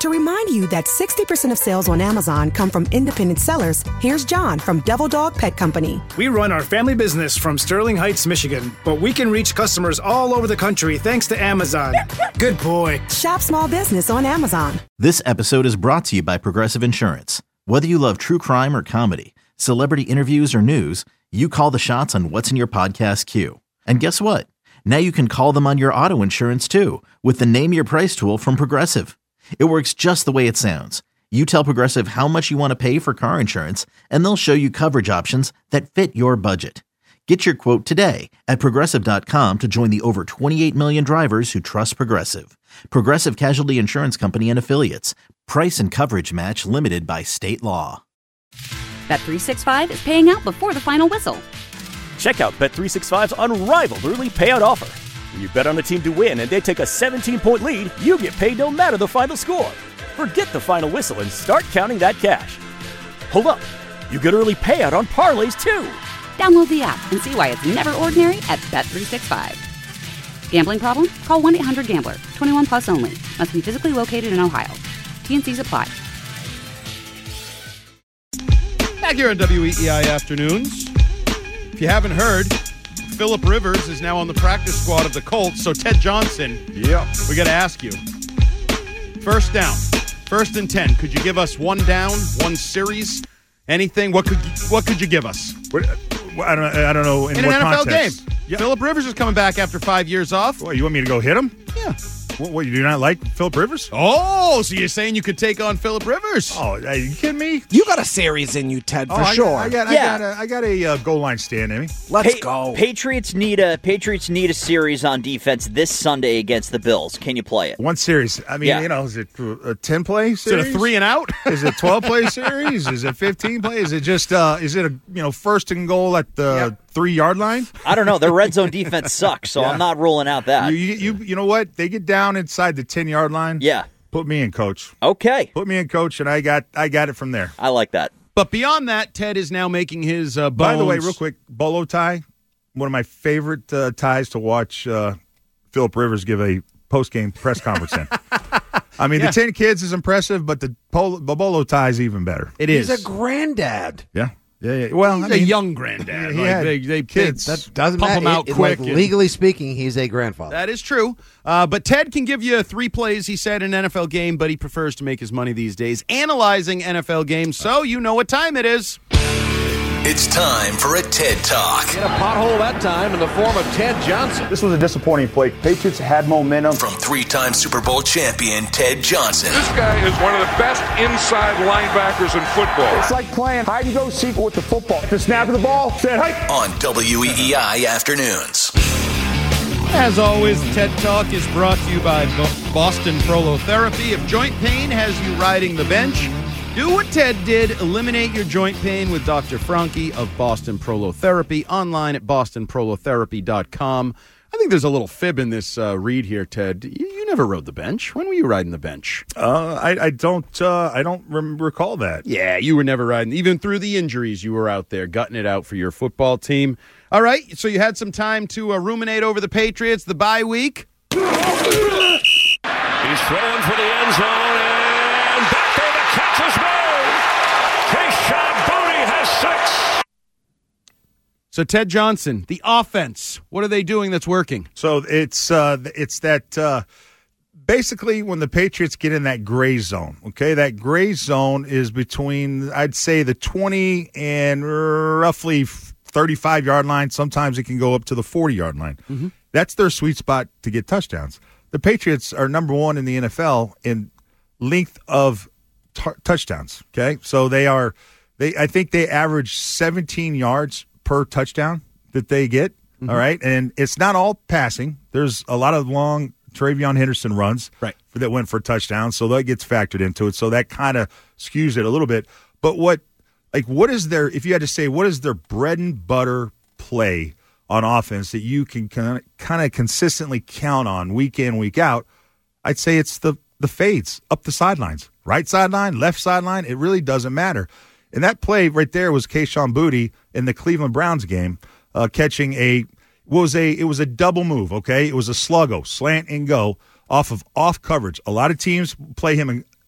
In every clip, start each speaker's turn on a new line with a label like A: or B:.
A: To remind you that 60% of sales on Amazon come from independent sellers, here's John from Devil Dog Pet Company.
B: We run our family business from Sterling Heights, Michigan, but we can reach customers all over the country thanks to Amazon. Good boy.
A: Shop small business on Amazon.
C: This episode is brought to you by Progressive Insurance. Whether you love true crime or comedy, celebrity interviews or news, you call the shots on what's in your podcast queue. And guess what? Now you can call them on your auto insurance too with the Name Your Price tool from Progressive. It works just the way it sounds. You tell Progressive how much you want to pay for car insurance, and they'll show you coverage options that fit your budget. Get your quote today at Progressive.com to join the over 28 million drivers who trust Progressive. Progressive Casualty Insurance Company and Affiliates. Price and coverage match limited by state law.
D: Bet365 is paying out before the final whistle.
E: Check out Bet365's unrivaled early payout offer. When you bet on a team to win and they take a 17-point lead, you get paid no matter the final score. Forget the final whistle and start counting that cash. Hold up. You get early payout on parlays, too.
D: Download the app and see why it's never ordinary at Bet365. Gambling problem? Call 1-800-GAMBLER. 21 plus only. Must be physically located in Ohio. T&Cs apply.
F: Back here on WEEI Afternoons. If you haven't heard, Phillip Rivers is now on the practice squad of the Colts. So Ted Johnson, we got to ask you. First down, 1st and 10. Could you give us one down, one series, anything? What could you give us?
G: I don't know in what
F: an NFL
G: context.
F: game. Yeah. Phillip Rivers is coming back after 5 years off.
G: What, you want me to go hit him?
F: Yeah.
G: What, you do not like Phillip Rivers?
F: Oh, so you're saying you could take on Phillip Rivers?
G: Oh, are you kidding me?
H: You got a series in you, Ted, for sure.
G: I got a goal line stand in me.
H: Let's go.
I: Patriots need a series on defense this Sunday against the Bills. Can you play it?
G: One series. I mean, is it a 10-play series?
F: Is it a 3 and out?
G: Is it a 12-play series? Is it 15-play? Is it just is it a first and goal at the 3-yard line?
I: I don't know. Their red zone defense sucks, so I'm not ruling out that.
G: You know what? They get down inside the 10-yard line.
I: Yeah.
G: Put me in, coach.
I: Okay.
G: Put me in, coach, and I got it from there.
I: I like that.
F: But beyond that, Ted is now making his bones.
G: By the way, real quick, bolo tie, one of my favorite ties to watch Phillip Rivers give a post-game press conference in. I mean, the 10 kids is impressive, but the bolo tie is even better.
F: It is.
H: He's a granddad.
G: Yeah. Yeah. Well,
F: he's a young granddad. They
G: kids.
H: That doesn't
F: pump
H: matter.
F: him out quick.
H: Legally speaking, he's a grandfather.
F: That is true. But Ted can give you 3 plays, he said, in an NFL game, but he prefers to make his money these days analyzing NFL games, so you know what time it is.
J: It's time for a TED Talk.
K: In a pothole that time in the form of Ted Johnson.
L: This was a disappointing play. Patriots had momentum.
J: From 3-time Super Bowl champion Ted Johnson.
M: This guy is one of the best inside linebackers in football.
L: It's like playing hide-and-go-seek with the football. The snap of the ball, said, "Hey!"
J: On WEEI Afternoons.
F: As always, TED Talk is brought to you by Boston Prolotherapy. If joint pain has you riding the bench, do what Ted did. Eliminate your joint pain with Dr. Franke of Boston Prolotherapy. Online at bostonprolotherapy.com. I think there's a little fib in this read here, Ted. You never rode the bench. When were you riding the bench?
G: I don't recall that.
F: Yeah, you were never riding. Even through the injuries, you were out there gutting it out for your football team. All right, so you had some time to ruminate over the Patriots, the bye week.
M: He's throwing for the end zone, and back there the catch is made. Kayshon Boutte has 6.
F: So Ted Johnson, the offense, what are they doing that's working?
G: So it's that basically when the Patriots get in that gray zone, okay, that gray zone is between, I'd say, the 20 and roughly 35-yard line. Sometimes it can go up to the 40-yard line. Mm-hmm. That's their sweet spot to get touchdowns. The Patriots are number 1 in the NFL in length of touchdowns, okay? So I think they average 17 yards per touchdown that they get, all right? And it's not all passing. There's a lot of long Travion Henderson runs that went for touchdowns, so that gets factored into it. So that kind of skews it a little bit. But what is their, if you had to say, what is their bread and butter play on offense that you can kind of consistently count on week in, week out? I'd say it's the fades up the sidelines. Right sideline, left sideline, it really doesn't matter. And that play right there was Kayshon Boutte in the Cleveland Browns game, catching it was a double move, okay? It was a sluggo, slant and go off coverage. A lot of teams play him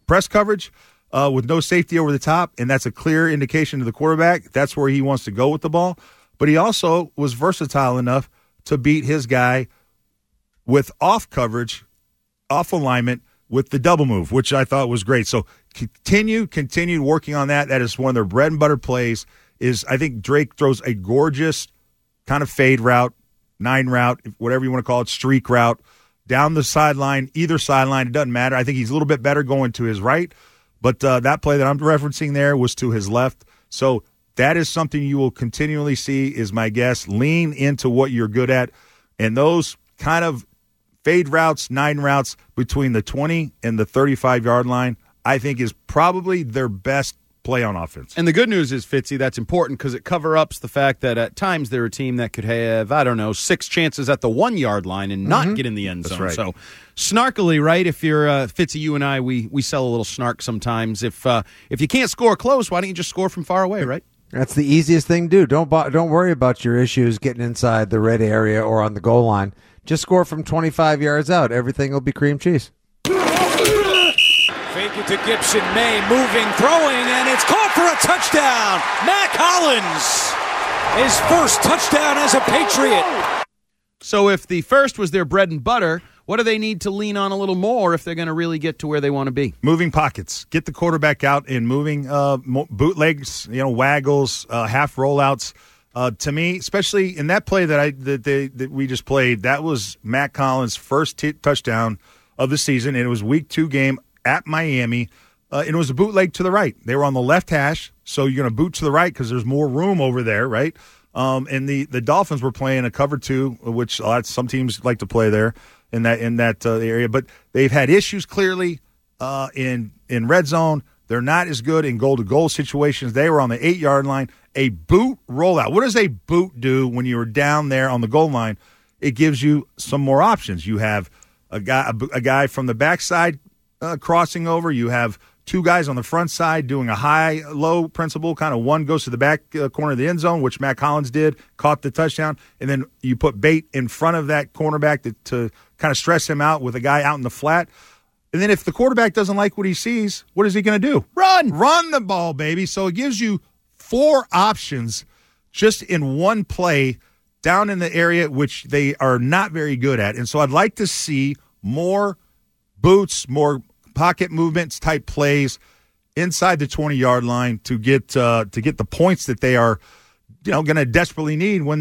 G: press coverage with no safety over the top, and that's a clear indication to the quarterback. That's where he wants to go with the ball. But he also was versatile enough to beat his guy with off coverage, off alignment, with the double move, which I thought was great. So continue working on that. That is one of their bread and butter plays. I think Drake throws a gorgeous kind of fade route, 9 route, whatever you want to call it, streak route, down the sideline, either sideline. It doesn't matter. I think he's a little bit better going to his right, but that play that I'm referencing there was to his left. So that is something you will continually see, is my guess. Lean into what you're good at, and those kind of fade routes, 9 routes between the 20 and the 35-yard line, I think is probably their best play on offense.
F: And the good news is, Fitzy, that's important because it cover-ups the fact that at times they're a team that could have, 6 chances at the 1-yard line and not get in the end zone.
G: That's right.
F: So snarkily, right, if you're Fitzy, you and I, we sell a little snark sometimes. If you can't score close, why don't you just score from far away, right?
H: That's the easiest thing to do. Don't worry about your issues getting inside the red area or on the goal line. Just score from 25 yards out. Everything will be cream cheese.
N: Fake it to Gibson. May moving, throwing, and it's caught for a touchdown. Mac Hollins, his first touchdown as a Patriot.
F: So if the first was their bread and butter, what do they need to lean on a little more if they're going to really get to where they want to be?
G: Moving pockets. Get the quarterback out and moving bootlegs, waggles, half rollouts. To me, especially in that play that we just played, that was Matt Collins' first touchdown of the season, and it was Week 2 game at Miami. And it was a bootleg to the right. They were on the left hash, so you're going to boot to the right because there's more room over there, right? And the Dolphins were playing a cover 2, which some teams like to play there in that area. But they've had issues clearly in red zone. They're not as good in goal-to-goal situations. They were on the 8-yard line. A boot rollout. What does a boot do when you're down there on the goal line? It gives you some more options. You have a guy from the backside crossing over. You have 2 guys on the front side doing a high-low principle. Kind of one goes to the back corner of the end zone, which Matt Collins did, caught the touchdown. And then you put bait in front of that cornerback to kind of stress him out with a guy out in the flat. And then if the quarterback doesn't like what he sees, what is he going to do? Run the ball, baby. So it gives you 4 options just in one play down in the area which they are not very good at. And so I'd like to see more boots, more pocket movements type plays inside the 20-yard line to get the points that they are going to desperately need when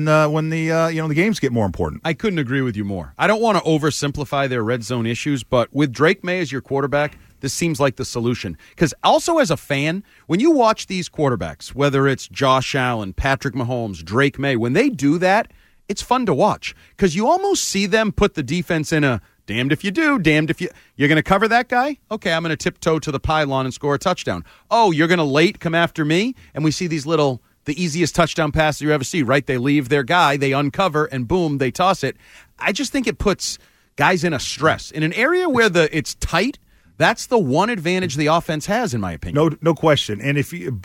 G: the games get more important.
F: I couldn't agree with you more. I don't want to oversimplify their red zone issues, but with Drake May as your quarterback, this seems like the solution. Because also as a fan, when you watch these quarterbacks, whether it's Josh Allen, Patrick Mahomes, Drake May, when they do that, it's fun to watch. Because you almost see them put the defense in a damned if you do, damned if you're going to cover that guy? Okay, I'm going to tiptoe to the pylon and score a touchdown. Oh, you're going to late come after me? And we see these the easiest touchdown passes you ever see, right? They leave their guy, they uncover, and boom, they toss it. I just think it puts guys in a stress. In an area where it's tight, that's the one advantage the offense has, in my opinion.
G: No question. And if you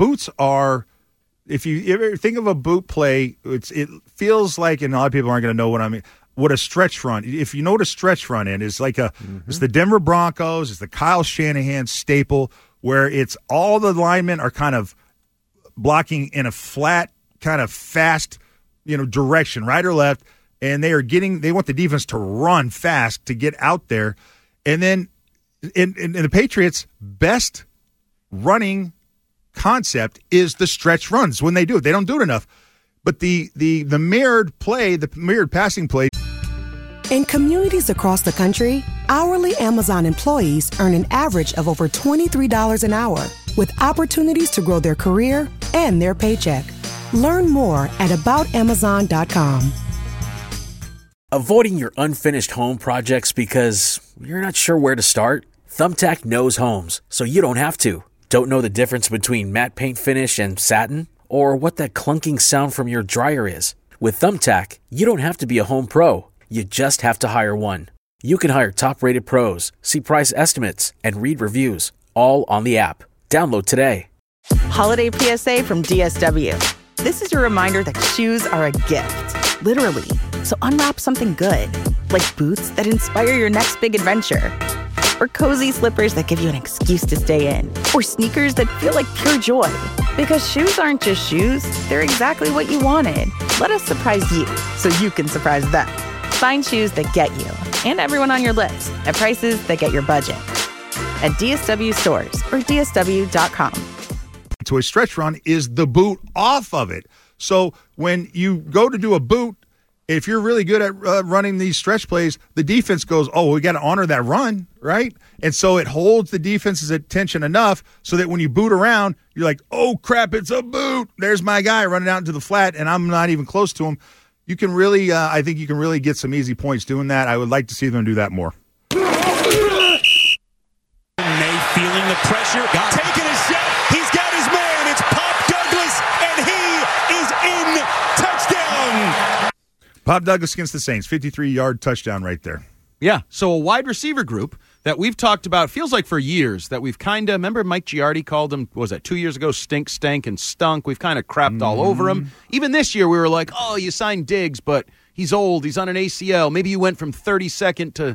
G: ever think of a boot play, it feels like, and a lot of people aren't going to know what a stretch run. If you know what a stretch run is like it's the Denver Broncos, it's the Kyle Shanahan staple, where it's all the linemen are kind of blocking in a flat, kind of fast, direction, right or left, and they want the defense to run fast to get out there, and then. In the Patriots' best running concept is the stretch runs. When they do it, they don't do it enough. But the mirrored play, the mirrored passing play.
A: In communities across the country, hourly Amazon employees earn an average of over $23 an hour, with opportunities to grow their career and their paycheck. Learn more at aboutamazon.com.
O: Avoiding your unfinished home projects because you're not sure where to start? Thumbtack knows homes, so you don't have to. Don't know the difference between matte paint finish and satin? Or what that clunking sound from your dryer is? With Thumbtack, you don't have to be a home pro. You just have to hire one. You can hire top-rated pros, see price estimates, and read reviews, all on the app. Download today.
P: Holiday PSA from DSW. This is your reminder that shoes are a gift, literally. So unwrap something good, like boots that inspire your next big adventure. or cozy slippers that give you an excuse to stay in, or sneakers that feel like pure joy. Because shoes aren't just shoes, they're exactly what you wanted. Let us surprise you so you can surprise them. Find shoes that get you and everyone on your list at prices that get your budget. At DSW stores or DSW.com.
G: To a stretch run is the boot off of it. So when you go to do a boot, if you're really good at running these stretch plays, the defense goes, oh, we got to honor that run, right? And so it holds the defense's attention enough so that when you boot around, you're like, oh, crap, it's a boot. There's my guy running out into the flat, and I'm not even close to him. You can really, I think you can really get some easy points doing that. I would like to see them do that more.
N: May feeling the pressure, taking a shot. He's got his man. It's Pop Douglas, and he is in. Touchdown.
G: Pop Douglas against the Saints, 53-yard touchdown right there.
F: Yeah, so a wide receiver group that we've talked about, feels like for years, that we've kind of, remember Mike Giardi called him, what was that, 2 years ago, stink, stank, and stunk. We've kind of crapped all over him. Even this year we were like, oh, you signed Diggs, but he's old, he's on an ACL. Maybe you went from 32nd to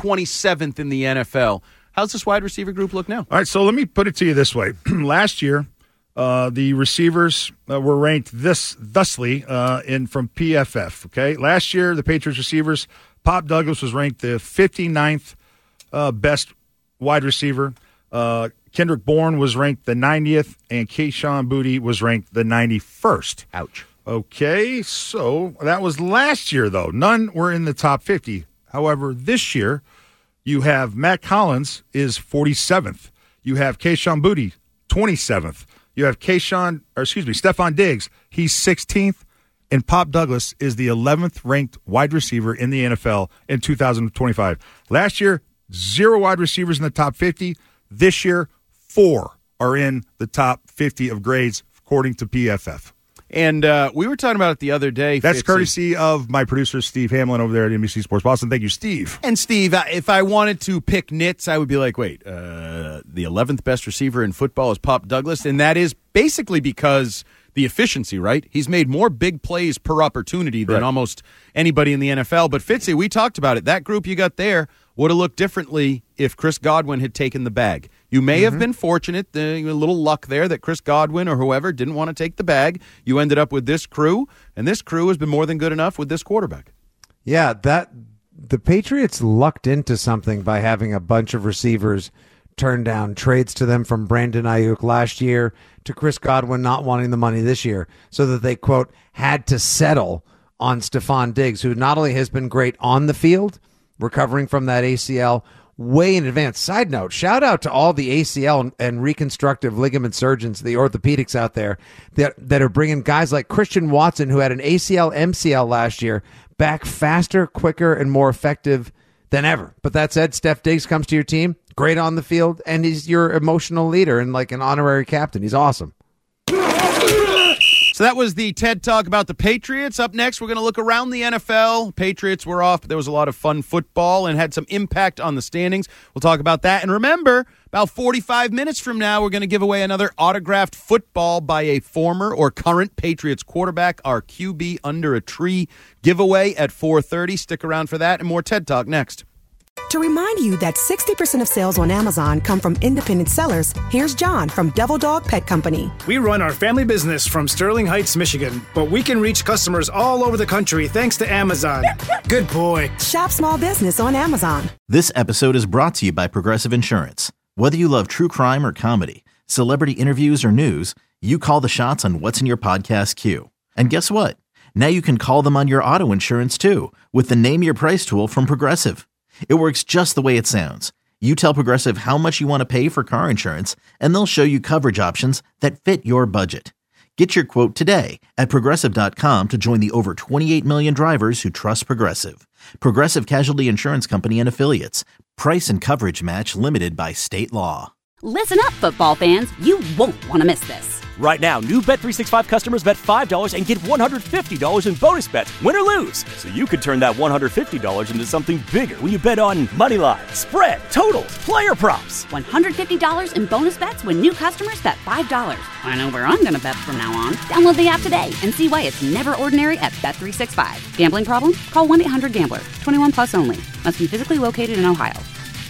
F: 27th in the NFL. How's this wide receiver group look now?
G: All right, so let me put it to you this way. Last year, the receivers were ranked thusly from PFF, okay? Last year, the Patriots receivers, Pop Douglas was ranked the 59th best wide receiver. Kendrick Bourne was ranked the 90th, and Kayshon Boutte was ranked the 91st.
F: Ouch.
G: Okay, so that was last year, though. None were in the top 50. However, this year, you have Matt Collins is 47th. You have Kayshon Boutte, 27th. You have Stephon Diggs. He's 16th. And Pop Douglas is the 11th ranked wide receiver in the NFL in 2025. Last year, 0 wide receivers in the top 50. This year, 4 are in the top 50 of grades, according to PFF.
F: And we were talking about it the other day.
G: That's
F: Fitzy.
G: courtesy of my producer, Steve Hamlin, over there at NBC Sports Boston. Thank you, Steve.
F: And, Steve, if I wanted to pick nits, I would be like, wait, the 11th best receiver in football is Pop Douglas, and that is basically because the efficiency, right? He's made more big plays per opportunity than almost anybody in the NFL. But, Fitzy, we talked about it. That group you got there would have looked differently if Chris Godwin had taken the bag. You may have been fortunate, a little luck there that Chris Godwin or whoever didn't want to take the bag. You ended up with this crew, and this crew has been more than good enough with this quarterback.
H: Yeah, the Patriots lucked into something by having a bunch of receivers turn down trades to them from Brandon Ayuk last year to Chris Godwin not wanting the money this year, so that they, quote, had to settle on Stephon Diggs, who not only has been great on the field, recovering from that ACL way in advance. Side note, shout out to all the ACL and reconstructive ligament surgeons, the orthopedics out there that are bringing guys like Christian Watson, who had an ACL, MCL last year, back faster, quicker, and more effective than ever. But that said, Steph Diggs comes to your team, great on the field, and he's your emotional leader and like an honorary captain. He's awesome.
F: So that was the TED Talk about the Patriots. Up next, we're going to look around the NFL. Patriots were off, but there was a lot of fun football and had some impact on the standings. We'll talk about that. And remember, about 45 minutes from now, we're going to give away another autographed football by a former or current Patriots quarterback, our QB Under a Tree giveaway at 4:30. Stick around for that and more TED Talk next.
A: To remind you that 60% of sales on Amazon come from independent sellers, here's John from Devil Dog Pet Company.
B: We run our family business from Sterling Heights, Michigan, but we can reach customers all over the country thanks to Amazon. Good boy.
A: Shop small business on Amazon.
C: This episode is brought to you by Progressive Insurance. Whether you love true crime or comedy, celebrity interviews or news, you call the shots on what's in your podcast queue. And guess what? Now you can call them on your auto insurance too with the Name Your Price tool from Progressive. It works just the way it sounds. You tell Progressive how much you want to pay for car insurance, and they'll show you coverage options that fit your budget. Get your quote today at Progressive.com to join the over 28 million drivers who trust Progressive. Progressive Casualty Insurance Company and Affiliates. Price and coverage match limited by state law.
D: Listen up, football fans. You won't want to miss this.
E: Right now, new Bet365 customers bet $5 and get $150 in bonus bets, win or lose. So you could turn that $150 into something bigger when you bet on money line, spread, totals, player props.
D: $150 in bonus bets when new customers bet $5. I know where I'm going to bet from now on. Download the app today and see why it's never ordinary at Bet365. Gambling problem? Call 1-800-GAMBLER. 21 plus only. Must be physically located in Ohio.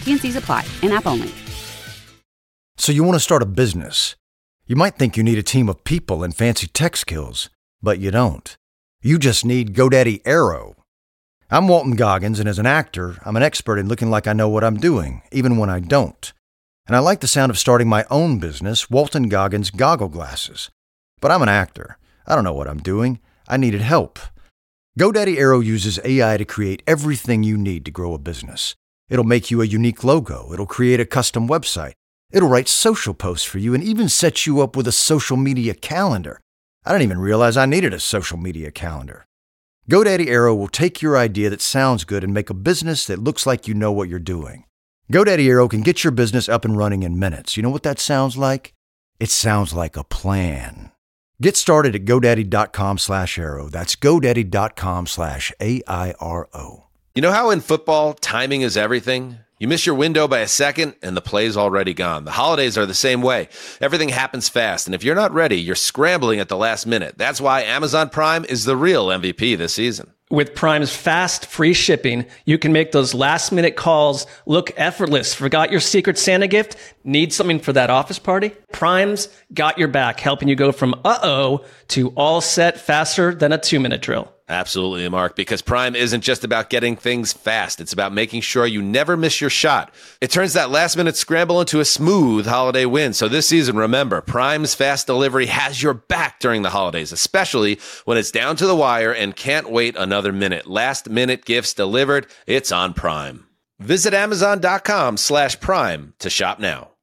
D: T&Cs apply. In-app only.
Q: So you want to start a business. You might think you need a team of people and fancy tech skills, but you don't. You just need GoDaddy Aero. I'm Walton Goggins, and as an actor, I'm an expert in looking like I know what I'm doing, even when I don't. And I like the sound of starting my own business, Walton Goggins Goggle Glasses. But I'm an actor. I don't know what I'm doing. I needed help. GoDaddy Aero uses AI to create everything you need to grow a business. It'll make you a unique logo. It'll create a custom website. It'll write social posts for you and even set you up with a social media calendar. I didn't even realize I needed a social media calendar. GoDaddy Aero will take your idea that sounds good and make a business that looks like you know what you're doing. GoDaddy Aero can get your business up and running in minutes. You know what that sounds like? It sounds like a plan. Get started at GoDaddy.com/Aero. That's GoDaddy.com/AIRO.
R: You know how in football, timing is everything? You miss your window by a second, and the play's already gone. The holidays are the same way. Everything happens fast, and if you're not ready, you're scrambling at the last minute. That's why Amazon Prime is the real MVP this season.
S: With Prime's fast, free shipping, you can make those last-minute calls look effortless. Forgot your Secret Santa gift? Need something for that office party? Prime's got your back, helping you go from uh-oh to all set faster than a 2-minute drill.
R: Absolutely, Mark, because Prime isn't just about getting things fast. It's about making sure you never miss your shot. It turns that last-minute scramble into a smooth holiday win. So this season, remember, Prime's fast delivery has your back during the holidays, especially when it's down to the wire and can't wait another minute. Last-minute gifts delivered. It's on Prime. Visit Amazon.com/Prime to shop now.